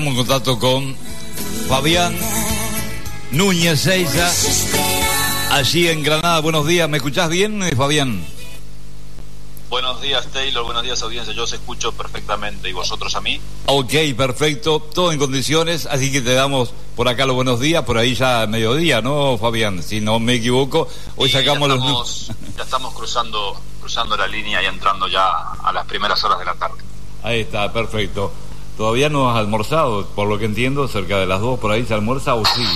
estamos en contacto con Fabián Núñez Seiza, allí en Granada. Buenos días, ¿me escuchás bien, Fabián? Buenos días, Taylor, buenos días, audiencia. Yo os escucho perfectamente, ¿y vosotros a mí? Ok, perfecto, todo en condiciones, así que te damos por acá los buenos días, por ahí ya mediodía, ¿no, Fabián? Si no me equivoco, hoy sacamos ya estamos cruzando la línea y entrando ya a las primeras horas de la tarde. Ahí está, perfecto. ¿Todavía no has almorzado? Por lo que entiendo, cerca de las 2 por ahí se almuerza, ¿o sí?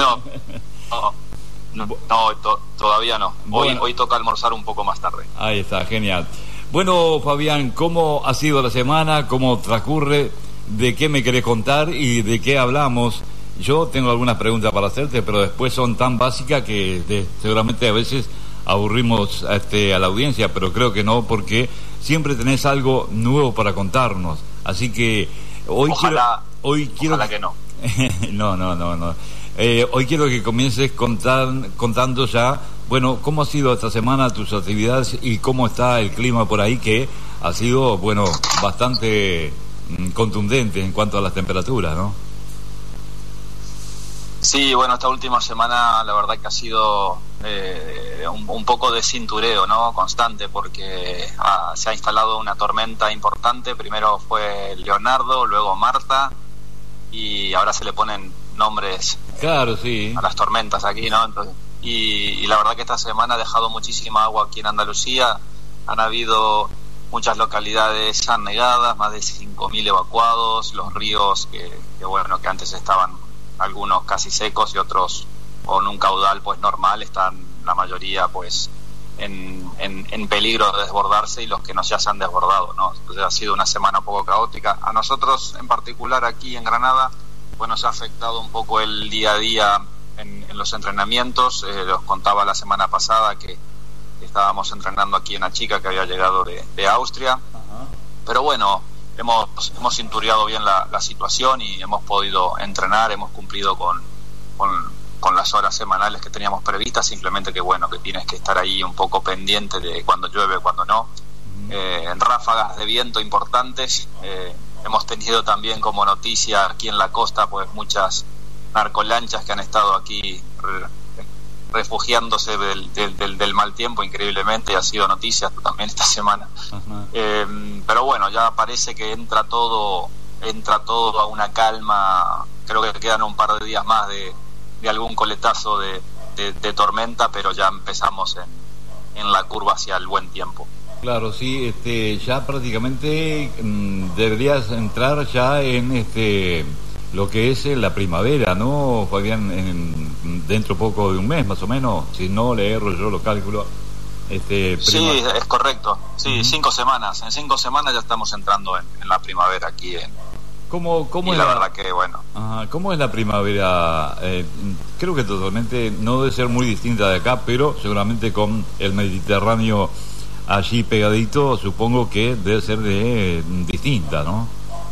Todavía no. Bueno. Hoy toca almorzar un poco más tarde. Ahí está, genial. Bueno, Fabián, ¿cómo ha sido la semana? ¿Cómo transcurre? ¿De qué me querés contar y de qué hablamos? Yo tengo algunas preguntas para hacerte, pero después son tan básicas que seguramente a veces aburrimos a la audiencia, pero creo que no, porque siempre tenés algo nuevo para contarnos. Así que ojalá que no. No. Hoy quiero que comiences contando ya, bueno, cómo ha sido esta semana tus actividades y cómo está el clima por ahí, que ha sido, bueno, bastante contundente en cuanto a las temperaturas, ¿no? Sí, bueno, esta última semana la verdad que ha sido un poco de cintureo, ¿no? Constante, porque se ha instalado una tormenta importante. Primero fue Leonardo, luego Marta, y ahora se le ponen nombres, claro, sí, a las tormentas aquí, ¿no? Entonces, y la verdad que esta semana ha dejado muchísima agua aquí en Andalucía. Han habido muchas localidades anegadas, más de 5.000 evacuados, los ríos que antes estaban algunos casi secos y otros con un caudal pues normal, están la mayoría pues en peligro de desbordarse, y los que no ya se han desbordado, ¿no? Entonces ha sido una semana un poco caótica. A nosotros en particular aquí en Granada pues nos ha afectado un poco el día a día en los entrenamientos. Los contaba la semana pasada que estábamos entrenando aquí una chica que había llegado de Austria. Uh-huh. Pero bueno, hemos cintureado bien la situación y hemos podido entrenar, hemos cumplido con las horas semanales que teníamos previstas. Simplemente que tienes que estar ahí un poco pendiente de cuando llueve, cuando no. En ráfagas de viento importantes. Hemos tenido también como noticia aquí en la costa pues muchas narcolanchas que han estado aquí refugiándose del mal tiempo, increíblemente. Ha sido noticia también esta semana. Uh-huh. Pero bueno, ya parece que entra todo a una calma. Creo que quedan un par de días más de algún coletazo de tormenta, pero ya empezamos en la curva hacia el buen tiempo. Claro, sí, ya prácticamente deberías entrar ya en lo que es la primavera, ¿no, Fabián? Dentro poco de un mes, más o menos, si no le erro yo los cálculos. Sí, es correcto. Sí, 5 semanas. En 5 semanas ya estamos entrando en la primavera aquí ¿Cómo es la verdad que bueno? Ajá, ¿cómo es la primavera? Creo que totalmente no debe ser muy distinta de acá, pero seguramente con el Mediterráneo allí pegadito, supongo que debe ser distinta, ¿no?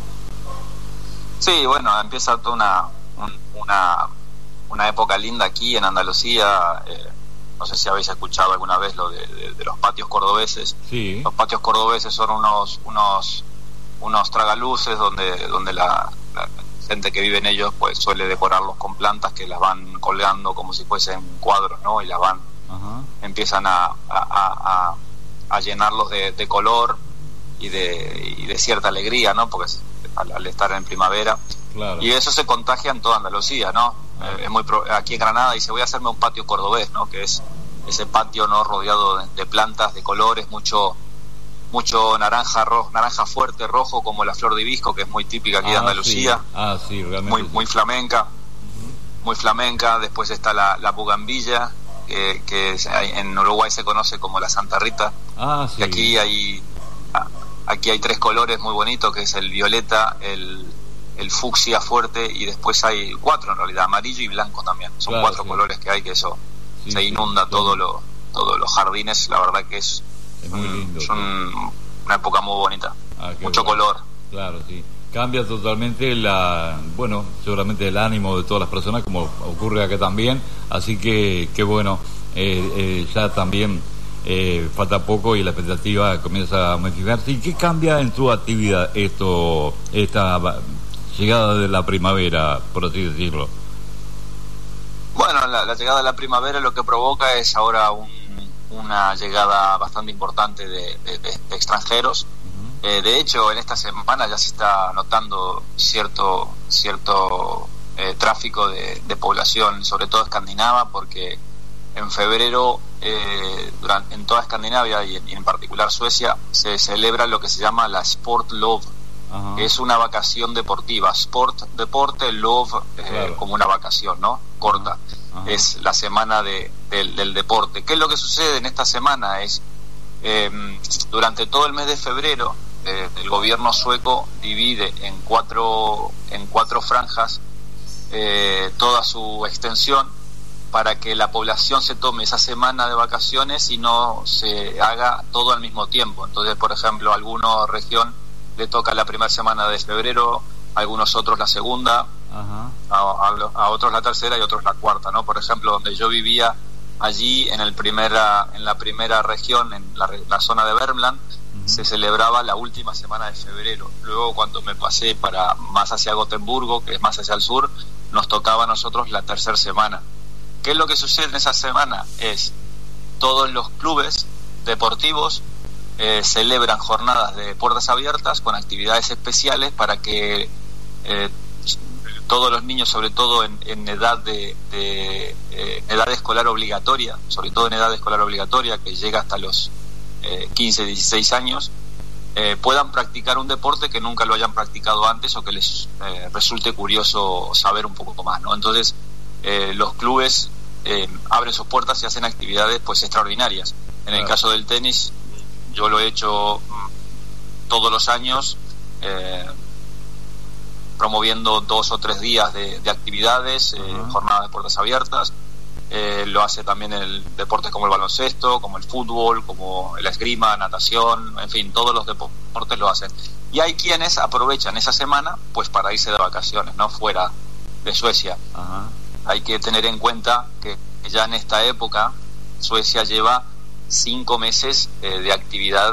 Sí, bueno, empieza toda una época linda aquí en Andalucía. No sé si habéis escuchado alguna vez lo de los patios cordobeses. Sí. Los patios cordobeses son unos tragaluces donde la gente que vive en ellos pues suele decorarlos con plantas que las van colgando como si fuesen cuadros, ¿no? Y las van, uh-huh, empiezan a llenarlos de color y de cierta alegría, ¿no? Porque al estar en primavera, claro, y eso se contagia en toda Andalucía, ¿no? Aquí en Granada dice, voy a hacerme un patio cordobés, ¿no? Que es ese patio, ¿no? Rodeado de plantas, de colores, mucho naranja fuerte, rojo, como la flor de hibisco, que es muy típica aquí de Andalucía. Sí, realmente muy flamenca. Uh-huh. Muy flamenca. Después está la bugambilla, que en Uruguay se conoce como la Santa Rita. Sí. Y aquí hay 3 colores muy bonitos, que es el violeta, el fucsia fuerte, y después hay 4 en realidad, amarillo y blanco también. Son, claro, 4 colores que hay, que eso se inunda todos los jardines. La verdad que es muy lindo. Es una época muy bonita. Mucho color. Claro, sí. Cambia totalmente seguramente el ánimo de todas las personas, como ocurre acá también. Así que bueno, ya también falta poco y la expectativa comienza a modificarse. ¿Y qué cambia en tu actividad llegada de la primavera, por así decirlo? Bueno, la llegada de la primavera lo que provoca es ahora una llegada bastante importante de extranjeros. De hecho, en esta semana ya se está notando cierto tráfico de población, sobre todo escandinava, porque en febrero en toda Escandinavia y en particular Suecia se celebra lo que se llama la Sport Love. Ajá. Es una vacación deportiva. Sport, deporte, love, claro, como una vacación, ¿no? Corta. Ajá. Es la semana del deporte. ¿Qué es lo que sucede en esta semana? Es durante todo el mes de febrero el gobierno sueco divide en cuatro franjas toda su extensión para que la población se tome esa semana de vacaciones y no se haga todo al mismo tiempo. Entonces, por ejemplo, a alguna región le toca la primera semana de febrero, a algunos otros la segunda, a otros la tercera y a otros la cuarta, ¿no? Por ejemplo, donde yo vivía, allí en la primera región, en la zona de Värmland, se celebraba la última semana de febrero. Luego, cuando me pasé para más hacia Gotemburgo, que es más hacia el sur, nos tocaba a nosotros la tercera semana. ¿Qué es lo que sucede en esa semana? Es todos los clubes deportivos celebran jornadas de puertas abiertas con actividades especiales para que todos los niños, sobre todo en edad edad escolar obligatoria, sobre todo en edad escolar obligatoria, que llega hasta los 15, 16 años, puedan practicar un deporte que nunca lo hayan practicado antes o que les resulte curioso saber un poco más, ¿no? Entonces los clubes abren sus puertas y hacen actividades pues extraordinarias. En el caso del tenis, yo lo he hecho todos los años, promoviendo 2 o 3 días de actividades, jornadas de puertas abiertas. Lo hace también el deportes como el baloncesto, como el fútbol, como el esgrima, natación, en fin, todos los deportes lo hacen. Y hay quienes aprovechan esa semana pues para irse de vacaciones, ¿no? Fuera de Suecia. Hay que tener en cuenta que ya en esta época Suecia lleva 5 meses de actividad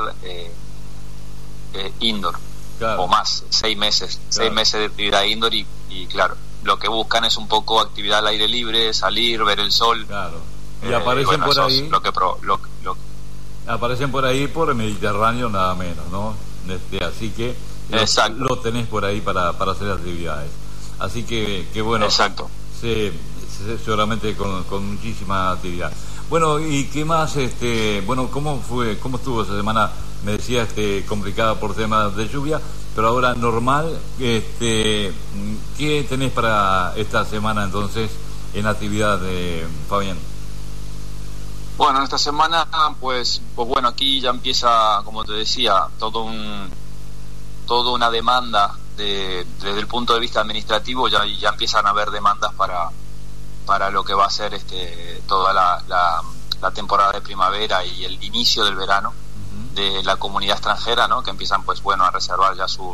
indoor, claro, o más, 6 meses, claro, 6 meses de actividad indoor y claro, lo que buscan es un poco actividad al aire libre, salir, ver el sol. Claro. Y aparecen por ahí. Aparecen por ahí por el Mediterráneo nada menos, ¿no? Así que lo tenés por ahí para hacer actividades. Así que bueno. Exacto. Seguramente con muchísima actividad. Bueno, ¿y qué más? Bueno, ¿cómo estuvo esa semana? Me decías complicada por temas de lluvia, pero ahora normal. ¿Qué tenés para esta semana entonces en actividad, Fabián? Bueno, esta semana pues bueno, aquí ya empieza, como te decía, toda una demanda desde el punto de vista administrativo. Ya empiezan a haber demandas para lo que va a ser toda la temporada de primavera y el inicio del verano de la comunidad extranjera, ¿no? Que empiezan pues bueno a reservar ya sus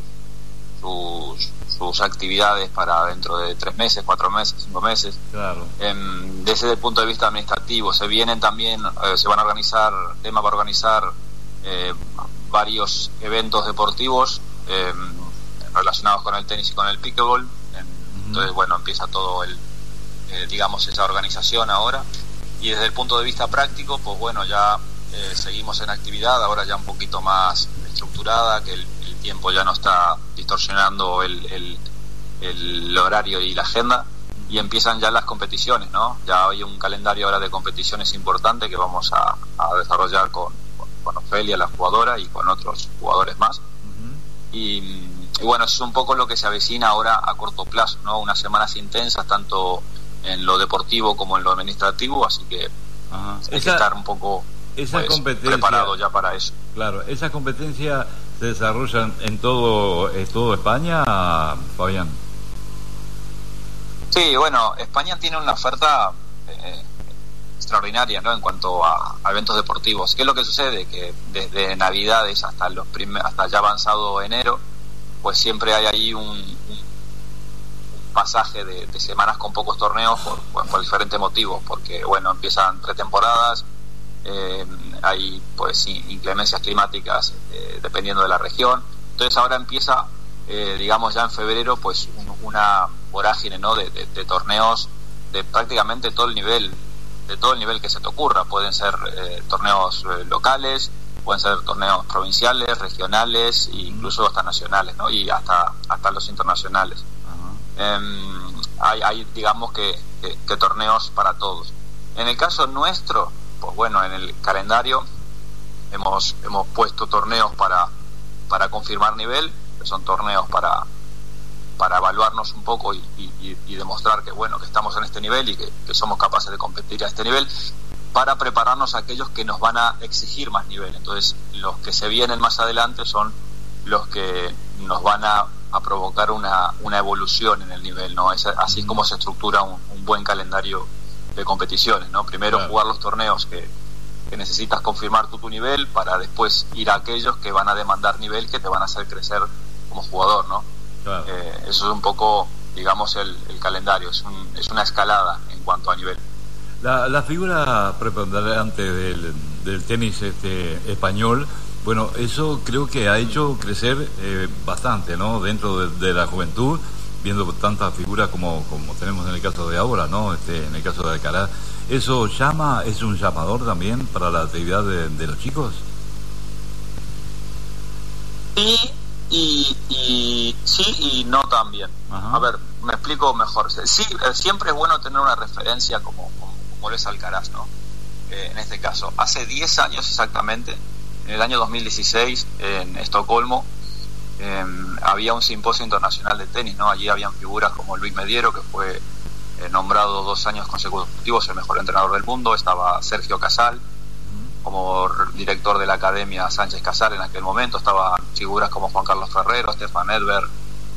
actividades para dentro de 3 meses, 4 meses, 5 meses. Claro. Desde el punto de vista administrativo se vienen también, se van a organizar varios eventos deportivos relacionados con el tenis y con el pickleball. Entonces bueno, empieza todo digamos esa organización ahora, y desde el punto de vista práctico pues bueno, ya seguimos en actividad, ahora ya un poquito más estructurada, que el tiempo ya no está distorsionando el horario y la agenda, y empiezan ya las competiciones, ¿no? Ya hay un calendario ahora de competiciones importante que vamos a desarrollar con Ofelia, la jugadora, y con otros jugadores más. Y bueno, eso es un poco lo que se avecina ahora a corto plazo, ¿no? Unas semanas intensas tanto en lo deportivo como en lo administrativo, así que hay que estar un poco preparado ya para eso. Claro, ¿esas competencias se desarrollan en todo España, Fabián? Sí, bueno, España tiene una oferta extraordinaria, ¿no? En cuanto a eventos deportivos. ¿Qué es lo que sucede? Que desde Navidades hasta ya avanzado enero, pues siempre hay ahí un pasaje de semanas con pocos torneos por diferentes motivos, porque bueno, empiezan pretemporadas, hay pues inclemencias climáticas dependiendo de la región. Entonces ahora empieza digamos ya en febrero, pues una vorágine, ¿no? de torneos de prácticamente todo el nivel, que se te ocurra. Pueden ser torneos locales, pueden ser torneos provinciales, regionales e incluso hasta nacionales, ¿no? Y hasta los internacionales. Hay digamos que torneos para todos. En el caso nuestro, pues bueno, en el calendario hemos puesto torneos para confirmar nivel, que son torneos para evaluarnos un poco y demostrar que bueno, que estamos en este nivel y que somos capaces de competir a este nivel, para prepararnos a aquellos que nos van a exigir más nivel. Entonces, los que se vienen más adelante son los que nos van a provocar una evolución en el nivel, ¿no? Es así como se estructura un buen calendario de competiciones, ¿no? Primero jugar los torneos que necesitas confirmar tu nivel, para después ir a aquellos que van a demandar nivel, que te van a hacer crecer como jugador, ¿no? Claro. Eso es un poco, digamos, el calendario, es una escalada en cuanto a nivel. La figura preponderante del tenis español, bueno, eso creo que ha hecho crecer bastante, ¿no? Dentro de la juventud, viendo tantas figuras como tenemos en el caso de ahora, ¿no? En el caso de Alcaraz. ¿Eso es un llamador también para la actividad de los chicos? Sí y no también. Ajá. A ver, me explico mejor. Sí, siempre es bueno tener una referencia como lo es Alcaraz, ¿no? En este caso, hace 10 años exactamente, en el año 2016, en Estocolmo, había un simposio internacional de tenis, ¿no? Allí habían figuras como Luis Mediero, que fue nombrado 2 años consecutivos el mejor entrenador del mundo. Estaba Sergio Casal como director de la Academia Sánchez Casal en aquel momento. Estaban figuras como Juan Carlos Ferrero, Stefan Edberg,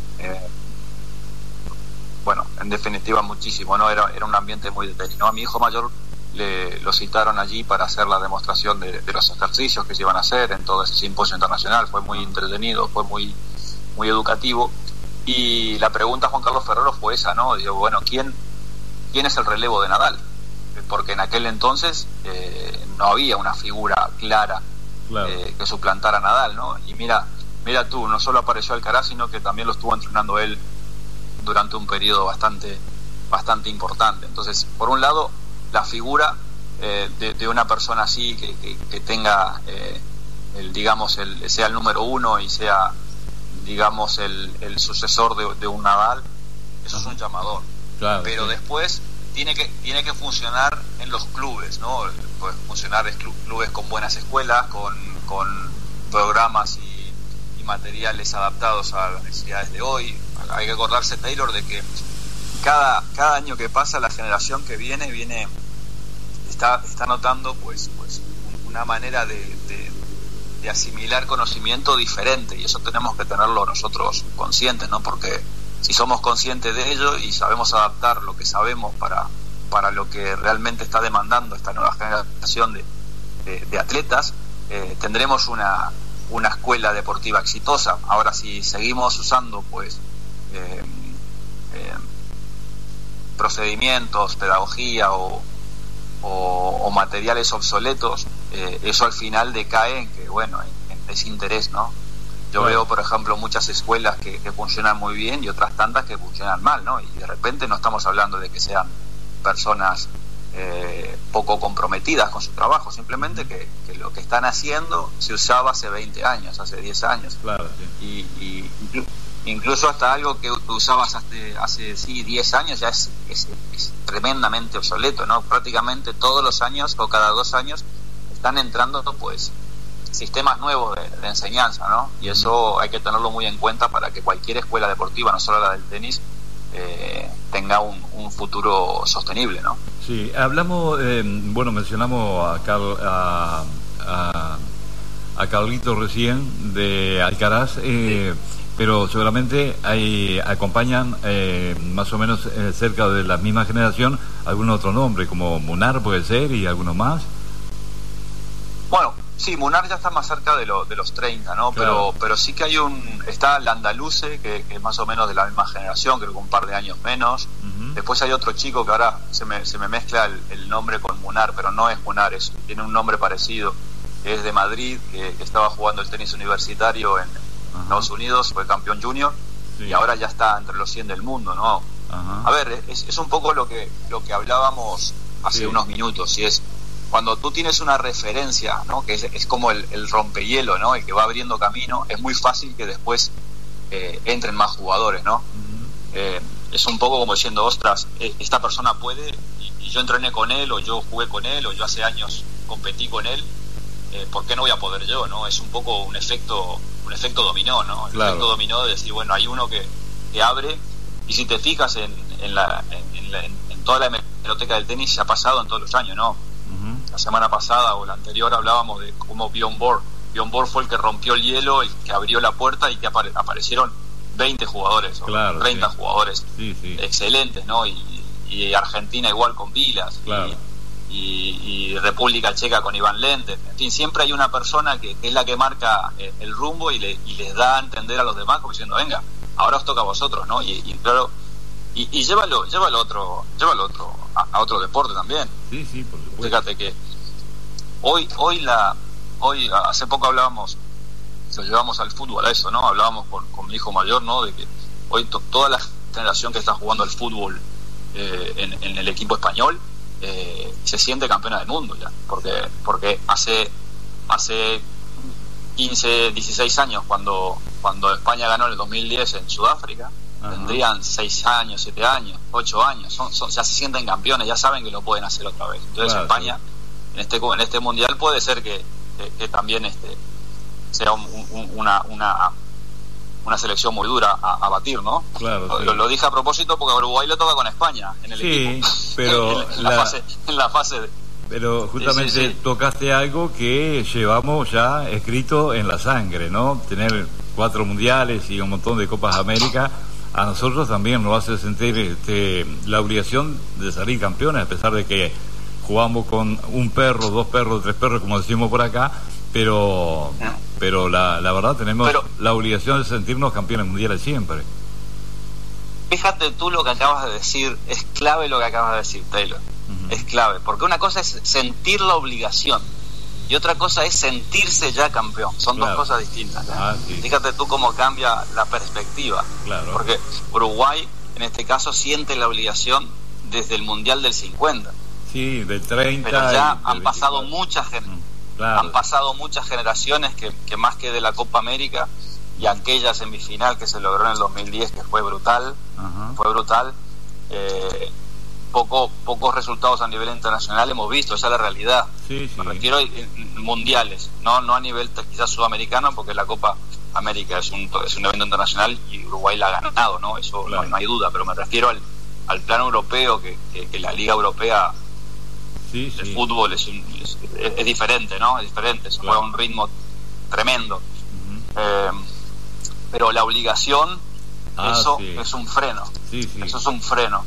bueno, en definitiva muchísimo, ¿no? Era un ambiente muy de tenis, ¿no? A mi hijo mayor lo citaron allí para hacer la demostración de los ejercicios que se iban a hacer en todo ese simposio internacional. Fue muy entretenido, fue muy educativo. Y la pregunta a Juan Carlos Ferrero fue esa, ¿no? Digo, bueno, ¿quién es el relevo de Nadal? Porque en aquel entonces no había una figura clara, claro, que suplantara a Nadal, ¿no? Y mira tú, no solo apareció Alcaraz, sino que también lo estuvo entrenando él durante un periodo bastante importante. Entonces, por un lado, la figura de una persona así que tenga sea el número uno y sea, digamos, el sucesor de un Nadal, eso es un llamador. Claro, pero sí, después tiene que funcionar en los clubes, ¿no? Puede funcionar en clubes con buenas escuelas, con programas y materiales adaptados a las necesidades de hoy. Hay que acordarse, Taylor, de que cada año que pasa, la generación que viene está notando pues una manera de asimilar conocimiento diferente, y eso tenemos que tenerlo nosotros conscientes, ¿no? Porque si somos conscientes de ello y sabemos adaptar lo que sabemos para lo que realmente está demandando esta nueva generación de atletas, tendremos una escuela deportiva exitosa. Ahora, si seguimos usando procedimientos, pedagogía o materiales obsoletos, eso al final decae en que, bueno, en desinterés, ¿no? Yo veo, por ejemplo, muchas escuelas que funcionan muy bien y otras tantas que funcionan mal, ¿no? Y de repente no estamos hablando de que sean personas poco comprometidas con su trabajo, simplemente que lo que están haciendo se usaba hace 20 años, hace 10 años. Claro, sí. Y incluso hasta algo que usabas hace 10 años ya es tremendamente obsoleto, ¿no? Prácticamente todos los años o cada 2 años están entrando pues sistemas nuevos de enseñanza, ¿no? Y eso hay que tenerlo muy en cuenta para que cualquier escuela deportiva, no solo la del tenis, tenga un futuro sostenible, ¿no? Sí, hablamos, mencionamos a Carlito recién de Alcaraz, sí, pero seguramente acompañan más o menos cerca de la misma generación algún otro nombre, como Munar puede ser, y alguno más. Bueno, sí, Munar ya está más cerca de los 30, ¿no? Claro. Pero sí que está Landaluce, que es más o menos de la misma generación, creo que un par de años menos. Uh-huh. Después hay otro chico que ahora se me mezcla el nombre con Munar, pero no es Munar, tiene un nombre parecido, que es de Madrid, que estaba jugando el tenis universitario en Estados Unidos, fue campeón junior, y ahora ya está entre los 100 del mundo, ¿no? A ver, es un poco lo que hablábamos hace unos minutos, y es cuando tú tienes una referencia, ¿no? Que es como el rompehielo, ¿no? El que va abriendo camino, es muy fácil que después entren más jugadores, ¿no? Es un poco como diciendo, ostras, esta persona puede, y yo entrené con él, o yo jugué con él, o yo hace años competí con él, ¿por qué no voy a poder yo, no? Es un poco un efecto dominó, ¿no? El efecto dominó de decir, bueno, hay uno que abre, y si te fijas en toda la hemeroteca del tenis, se ha pasado en todos los años, ¿no? La semana pasada o la anterior hablábamos de cómo Bjorn Borg fue el que rompió el hielo, el que abrió la puerta, y que aparecieron 20 jugadores, o 30 jugadores excelentes, ¿no? Y Argentina igual con Vilas, y República Checa con Iván Lendl. En fin, siempre hay una persona que es la que marca el rumbo y les da a entender a los demás como diciendo, venga, ahora os toca a vosotros, ¿no? Y claro, y llévalo a otro deporte también. Sí, por supuesto. Fíjate que hoy hace poco hablábamos, lo llevamos al fútbol a eso, ¿no? Hablábamos con mi hijo mayor, ¿no? De que hoy toda la generación que está jugando al fútbol en el equipo español se siente campeona del mundo ya, porque hace 15, 16 años cuando España ganó en el 2010 en Sudáfrica, tendrían 6 años, 7 años, 8 años, ya se sienten campeones, ya saben que lo pueden hacer otra vez. Entonces España en este mundial puede ser que también sea una selección muy dura a batir, ¿no? Lo dije a propósito porque a Uruguay le toca con España en el equipo, pero en la fase de... Pero justamente tocaste algo que llevamos ya escrito en la sangre, ¿no? Tener 4 mundiales y un montón de Copas América, a nosotros también nos hace sentir la obligación de salir campeones, a pesar de que jugamos con un perro, 2 perros, 3 perros, como decimos por acá, pero la verdad tenemos la obligación de sentirnos campeones mundiales siempre. Fíjate tú lo que acabas de decir, es clave lo que acabas de decir, Taylor. Es clave, porque una cosa es sentir la obligación y otra cosa es sentirse ya campeón. Son dos cosas distintas, ¿eh? Fíjate tú cómo cambia la perspectiva, porque Uruguay en este caso siente la obligación desde el Mundial del 50, del 30, pero ya han pasado muchas generaciones que más que de la Copa América y aquella semifinal que se logró en el 2010, que fue brutal, pocos resultados a nivel internacional hemos visto, esa es la realidad. Me refiero a mundiales, no a nivel quizás sudamericano, porque la Copa América es un evento internacional y Uruguay la ha ganado, ¿no? Eso no hay duda, pero me refiero al plano europeo, que la Liga Europea el fútbol es diferente, ¿no? Es diferente, se juega a un ritmo tremendo. Pero la obligación, es un freno. Eso es un freno.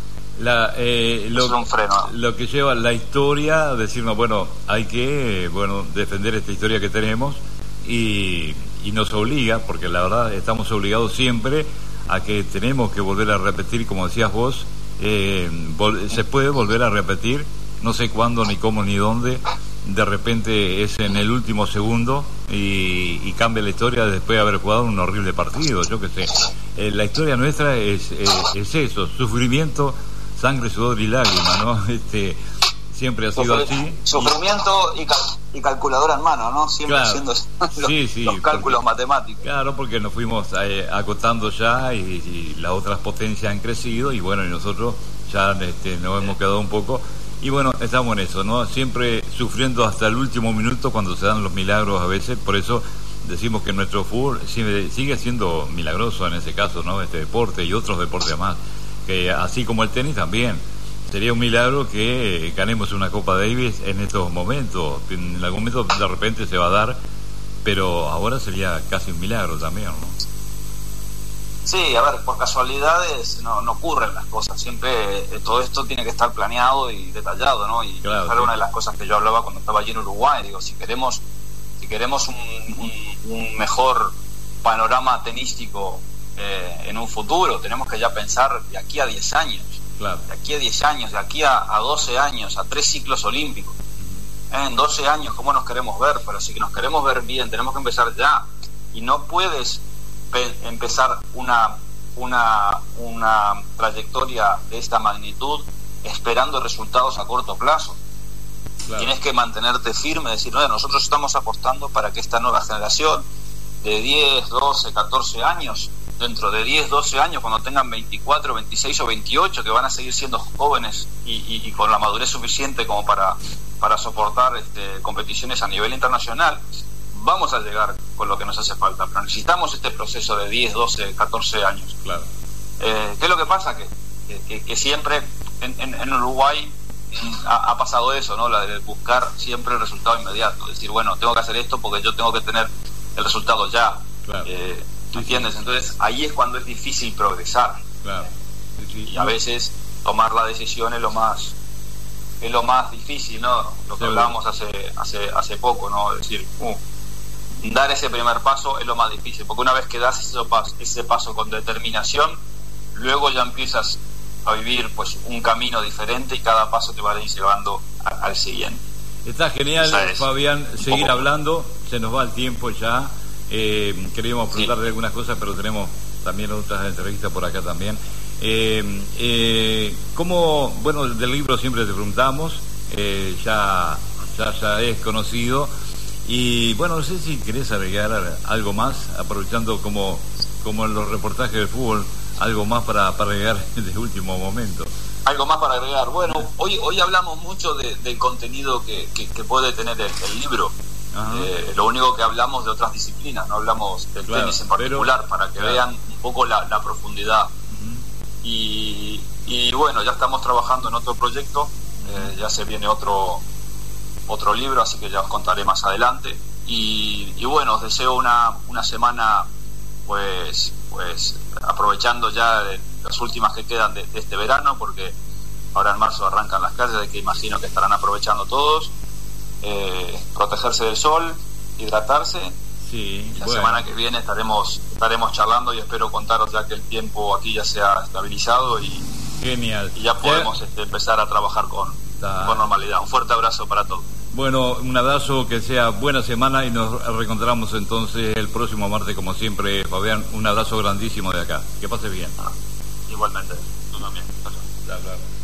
Lo que lleva la historia a decirnos, bueno, hay que defender esta historia que tenemos y nos obliga, porque la verdad estamos obligados siempre a que tenemos que volver a repetir, como decías vos, se puede volver a repetir, no sé cuándo, ni cómo, ni dónde, de repente es en el último segundo y cambia la historia después de haber jugado un horrible partido, yo qué sé. La historia nuestra es eso, sufrimiento, sangre, sudor y lágrimas, ¿no? Siempre ha sido así. Sufrimiento y calculadora en mano, ¿no? Siempre haciendo los cálculos matemáticos. Claro, porque nos fuimos acotando ya y las otras potencias han crecido y bueno, y nosotros ya nos hemos quedado un poco. Y bueno, estamos en eso, ¿no? Siempre sufriendo hasta el último minuto cuando se dan los milagros a veces. Por eso decimos que nuestro fútbol sigue siendo milagroso en ese caso, ¿no? Este deporte y otros deportes más. Que así como el tenis también sería un milagro que ganemos una Copa Davis en estos momentos. En algún momento de repente se va a dar, pero ahora sería casi un milagro también, ¿no? Sí, a ver, por casualidades no ocurren las cosas, siempre todo esto tiene que estar planeado y detallado, ¿no? Y esa era una de las cosas que yo hablaba cuando estaba allí en Uruguay. Digo, si queremos un mejor panorama tenístico en un futuro, tenemos que ya pensar de aquí a 10 años, de aquí a 10 años, de aquí a 12 años, a 3 ciclos olímpicos. En 12 años, ¿cómo nos queremos ver? Pero si nos queremos ver bien, tenemos que empezar ya. Y no puedes empezar una trayectoria de esta magnitud esperando resultados a corto plazo. Claro. Tienes que mantenerte firme, decir, no, nosotros estamos apostando para que esta nueva generación de 10, 12, 14 años, dentro de 10, 12 años, cuando tengan 24, 26 o 28, que van a seguir siendo jóvenes y con la madurez suficiente como para soportar competiciones a nivel internacional, vamos a llegar con lo que nos hace falta, pero necesitamos este proceso de 10, 12, 14 años. Claro. ¿Qué es lo que pasa? Que siempre en Uruguay ha pasado eso, ¿no? La de buscar siempre el resultado inmediato, decir, bueno, tengo que hacer esto porque yo tengo que tener el resultado ya. Claro. ¿Me entiendes? Entonces ahí es cuando es difícil progresar. Claro. Sí. Y a veces tomar la decisión es lo más difícil, ¿no? Lo que hablábamos hace poco, ¿no? Es decir, dar ese primer paso es lo más difícil, porque una vez que das ese paso con determinación, luego ya empiezas a vivir pues un camino diferente y cada paso te va a ir llevando al siguiente. Está genial, Fabián, seguir hablando, se nos va el tiempo ya. Queríamos preguntarle algunas cosas, pero tenemos también otras entrevistas por acá también. ¿Cómo, bueno, del libro siempre te preguntamos, ya es conocido, y bueno, no sé si querés agregar algo más, aprovechando como en los reportajes del fútbol, algo más para agregar de último momento. Algo más para agregar. Bueno, hoy hablamos mucho del contenido que puede tener el libro. Lo único que hablamos de otras disciplinas, no hablamos del tenis en particular, para que vean un poco la profundidad. Y bueno, ya estamos trabajando en otro proyecto, ya se viene otro libro, así que ya os contaré más adelante. Y bueno, os deseo una semana pues aprovechando ya las últimas que quedan de este verano, porque ahora en marzo arrancan las clases, de que imagino que estarán aprovechando todos. Protegerse del sol, hidratarse. Sí, la semana que viene estaremos charlando y espero contaros ya que el tiempo aquí ya se ha estabilizado y genial, y ya podemos empezar a trabajar con normalidad. Un fuerte abrazo para todos. Bueno, un abrazo, que sea buena semana y nos reencontramos entonces el próximo martes como siempre, Fabián. Un abrazo grandísimo de acá, que pase bien. Igualmente, tú también. Claro.